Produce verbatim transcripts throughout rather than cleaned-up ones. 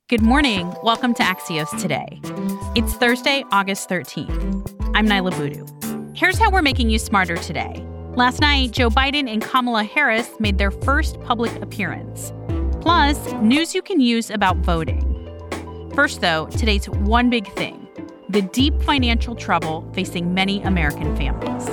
Good morning. Welcome to Axios Today. It's Thursday, August thirteenth. I'm Nyla Boodoo. Here's how we're making you smarter today. Last night, Joe Biden and Kamala Harris made their first public appearance. Plus, news you can use about voting. First, though, today's one big thing: the deep financial trouble facing many American families.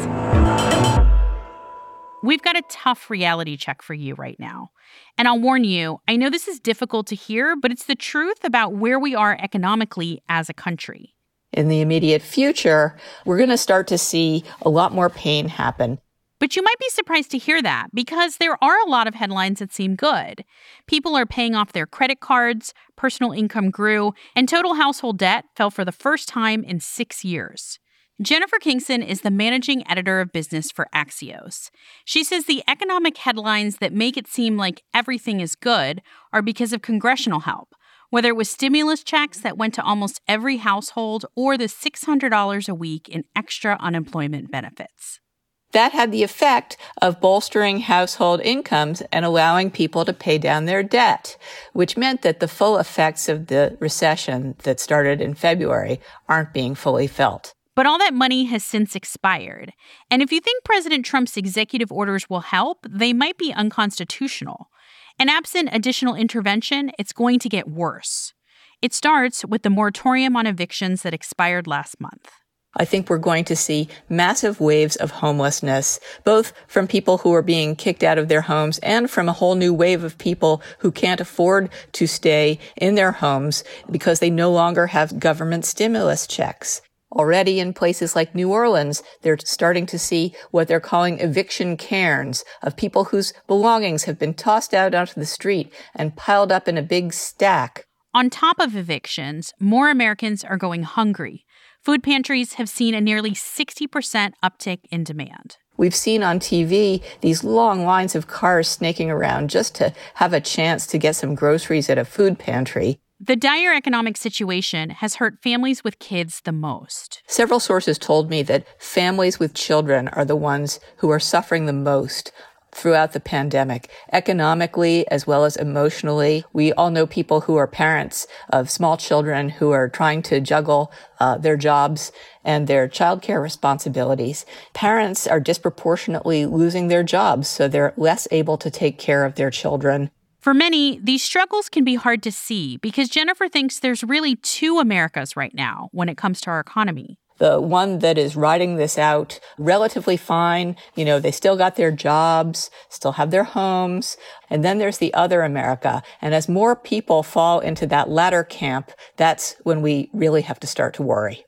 We've got a tough reality check for you right now. And I'll warn you, I know this is difficult to hear, but it's the truth about where we are economically as a country. In the immediate future, we're going to start to see a lot more pain happen. But you might be surprised to hear that because there are a lot of headlines that seem good. People are paying off their credit cards, personal income grew, and total household debt fell for the first time in six years. Jennifer Kingston is the managing editor of business for Axios. She says the economic headlines that make it seem like everything is good are because of congressional help, whether it was stimulus checks that went to almost every household or the six hundred dollars a week in extra unemployment benefits. That had the effect of bolstering household incomes and allowing people to pay down their debt, which meant that the full effects of the recession that started in February aren't being fully felt. But all that money has since expired. And if you think President Trump's executive orders will help, they might be unconstitutional. And absent additional intervention, it's going to get worse. It starts with the moratorium on evictions that expired last month. I think we're going to see massive waves of homelessness, both from people who are being kicked out of their homes and from a whole new wave of people who can't afford to stay in their homes because they no longer have government stimulus checks. Already in places like New Orleans, they're starting to see what they're calling eviction cairns of people whose belongings have been tossed out onto the street and piled up in a big stack. On top of evictions, more Americans are going hungry. Food pantries have seen a nearly sixty percent uptick in demand. We've seen on T V these long lines of cars snaking around just to have a chance to get some groceries at a food pantry. The dire economic situation has hurt families with kids the most. Several sources told me that families with children are the ones who are suffering the most throughout the pandemic, economically as well as emotionally. We all know people who are parents of small children who are trying to juggle uh, their jobs and their childcare responsibilities. Parents are disproportionately losing their jobs, so they're less able to take care of their children. For many, these struggles can be hard to see because Jennifer thinks there's really two Americas right now when it comes to our economy. The one that is riding this out relatively fine, you know, they still got their jobs, still have their homes. And then there's the other America. And as more people fall into that latter camp, that's when we really have to start to worry.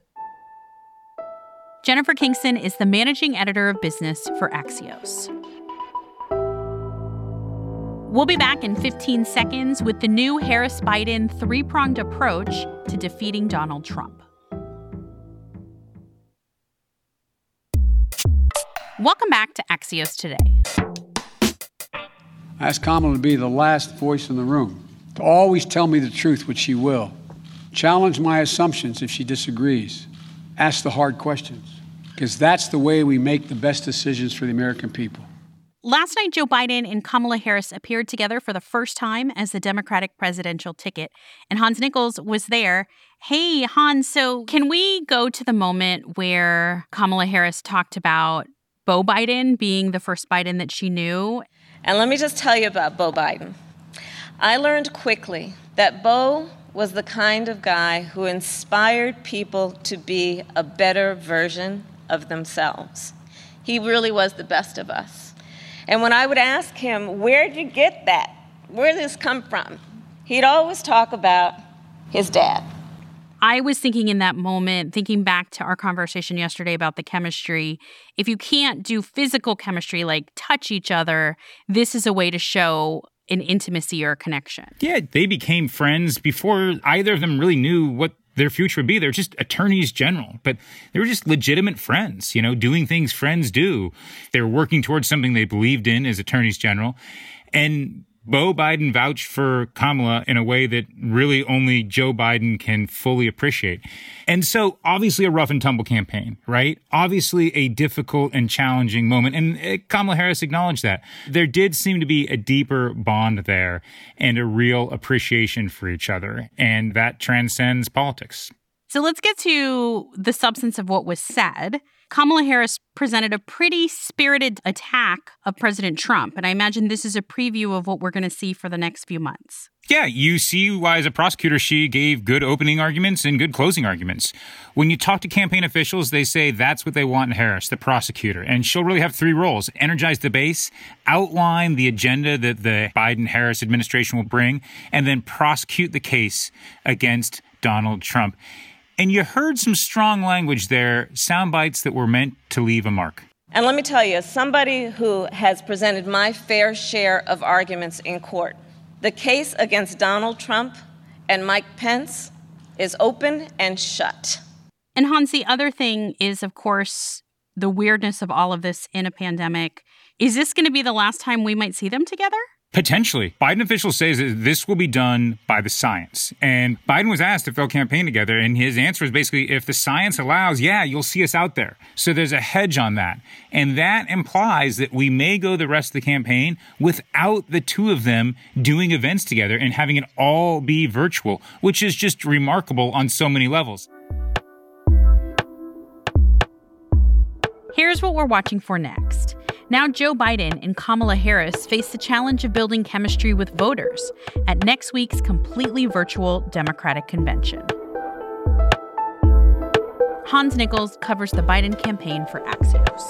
Jennifer Kingston is the managing editor of business for Axios. We'll be back in fifteen seconds with the new Harris-Biden three-pronged approach to defeating Donald Trump. Welcome back to Axios Today. I asked Kamala to be the last voice in the room, to always tell me the truth, which she will. Challenge my assumptions if she disagrees. Ask the hard questions, because that's the way we make the best decisions for the American people. Last night, Joe Biden and Kamala Harris appeared together for the first time as the Democratic presidential ticket, and Hans Nichols was there. Hey, Hans, so can we go to the moment where Kamala Harris talked about Beau Biden being the first Biden that she knew? And let me just tell you about Beau Biden. I learned quickly that Beau was the kind of guy who inspired people to be a better version of themselves. He really was the best of us. And when I would ask him, where'd you get that? Where did this come from? He'd always talk about his dad. I was thinking in that moment, thinking back to our conversation yesterday about the chemistry, if you can't do physical chemistry, like touch each other, this is a way to show an intimacy or a connection. Yeah, they became friends before either of them really knew what their future would be. They're just attorneys general, but they were just legitimate friends, you know, doing things friends do. They were working towards something they believed in as attorneys general. And Beau Biden vouched for Kamala in a way that really only Joe Biden can fully appreciate. And so obviously a rough and tumble campaign, right? Obviously a difficult and challenging moment. And Kamala Harris acknowledged that. There did seem to be a deeper bond there and a real appreciation for each other. And that transcends politics. So let's get to the substance of what was said. Kamala Harris presented a pretty spirited attack of President Trump, and I imagine this is a preview of what we're going to see for the next few months. Yeah, you see why, as a prosecutor, she gave good opening arguments and good closing arguments. When you talk to campaign officials, they say that's what they want in Harris, the prosecutor. And she'll really have three roles: energize the base, outline the agenda that the Biden-Harris administration will bring, and then prosecute the case against Donald Trump. And you heard some strong language there, sound bites that were meant to leave a mark. And let me tell you, as somebody who has presented my fair share of arguments in court, the case against Donald Trump and Mike Pence is open and shut. And Hans, the other thing is, of course, the weirdness of all of this in a pandemic. Is this going to be the last time we might see them together? Potentially. Biden officials say that this will be done by the science. And Biden was asked if they'll campaign together, and his answer is basically, if the science allows, yeah, you'll see us out there. So there's a hedge on that. And that implies that we may go the rest of the campaign without the two of them doing events together and having it all be virtual, which is just remarkable on so many levels. Here's what we're watching for next. Now Joe Biden and Kamala Harris face the challenge of building chemistry with voters at next week's completely virtual Democratic convention. Hans Nichols covers the Biden campaign for Axios.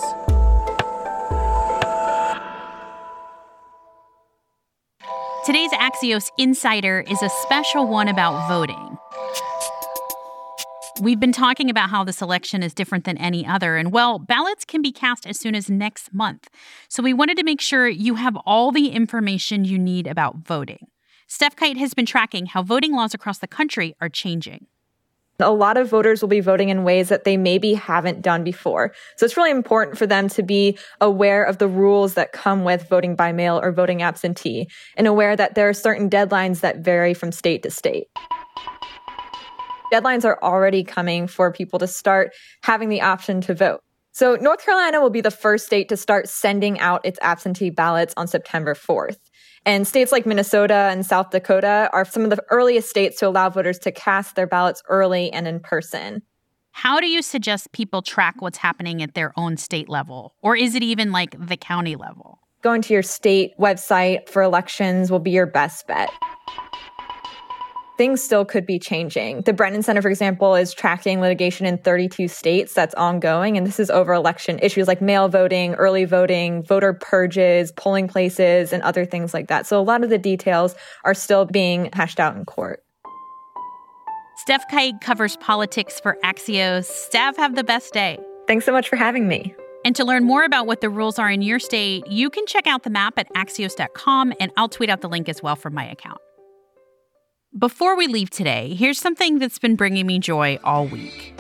Today's Axios Insider is a special one about voting. We've been talking about how this election is different than any other, and well, ballots can be cast as soon as next month. So we wanted to make sure you have all the information you need about voting. Steph Kite has been tracking how voting laws across the country are changing. A lot of voters will be voting in ways that they maybe haven't done before. So it's really important for them to be aware of the rules that come with voting by mail or voting absentee, and aware that there are certain deadlines that vary from state to state. Deadlines are already coming for people to start having the option to vote. So North Carolina will be the first state to start sending out its absentee ballots on September fourth. And states like Minnesota and South Dakota are some of the earliest states to allow voters to cast their ballots early and in person. How do you suggest people track what's happening at their own state level? Or is it even like the county level? Going to your state website for elections will be your best bet. Things still could be changing. The Brennan Center, for example, is tracking litigation in thirty-two states that's ongoing, and this is over election issues like mail voting, early voting, voter purges, polling places, and other things like that. So a lot of the details are still being hashed out in court. Steph Kite covers politics for Axios. Steph, have the best day. Thanks so much for having me. And to learn more about what the rules are in your state, you can check out the map at axios dot com, and I'll tweet out the link as well from my account. Before we leave today, here's something that's been bringing me joy all week.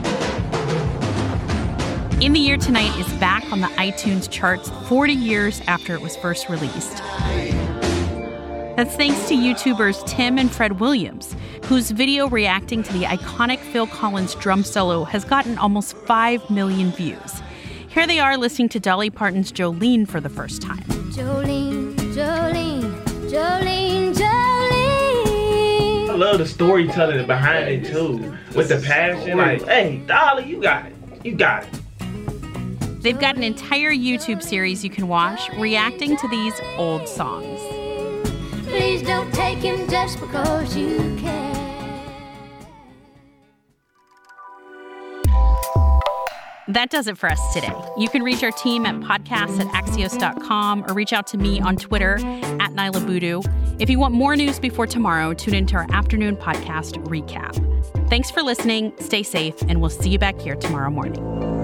In the Year Tonight is back on the iTunes charts forty years after it was first released. That's thanks to YouTubers Tim and Fred Williams, whose video reacting to the iconic Phil Collins drum solo has gotten almost five million views. Here they are listening to Dolly Parton's Jolene for the first time. Jolene, Jolene, Jolene, Jolene. I love the storytelling behind it too, with the passion. Like, hey, Dolly, you got it. You got it. They've got an entire YouTube series you can watch reacting to these old songs. Please don't take him just because you can. That does it for us today. You can reach our team at podcasts at axios dot com or reach out to me on Twitter at Nyla Boodoo. If you want more news before tomorrow, tune into our afternoon podcast recap. Thanks for listening, stay safe, and we'll see you back here tomorrow morning.